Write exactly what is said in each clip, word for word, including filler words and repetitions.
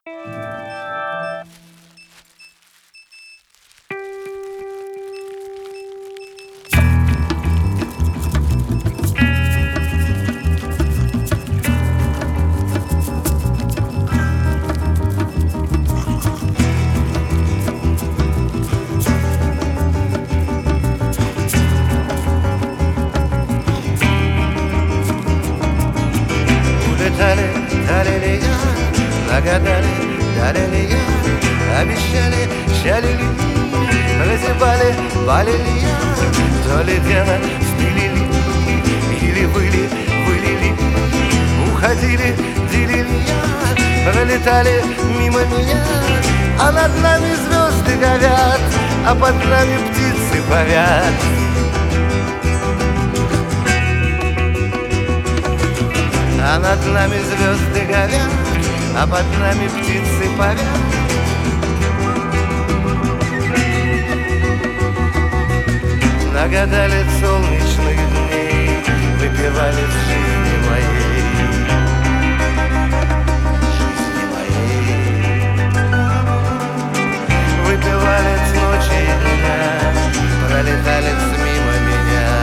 Нагадали, дали обещали, щалили, разевали, валили, то ли дело спилили, или выли, вылили, уходили, делили, пролетали мимо меня, а над нами звезды горят, а под нами птицы парят. А над нами звезды горят, а под нами птицы парят. Нагадали солнечных дней, выпивали с жизни моей, жизни моей. Выпивали с ночи и дня, пролетали мимо меня.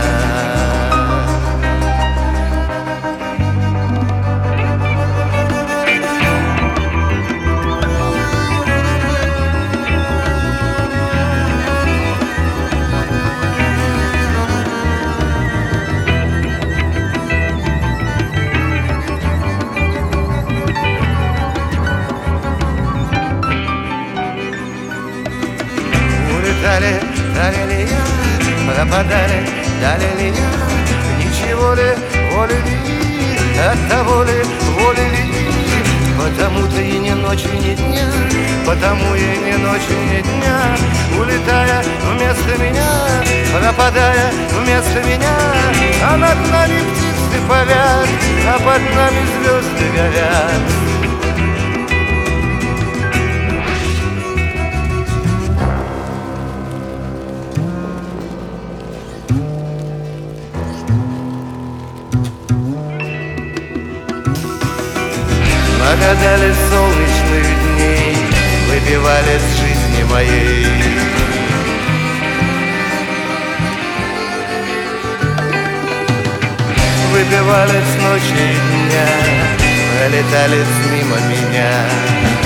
Улетали, дали ли я, пропадали, дали ли я, ничего ли, воли ли, от того ли, воли ли. Потому-то и ни ночи, ни дня, потому и ни ночи, ни дня, улетая вместо меня, пропадая вместо меня, а над нами птицы парят, а под нами звезды горят. Нагадали солнечных дней, выпивали с жизни моей. Выпивали с ночи и дня, пролетали мимо меня.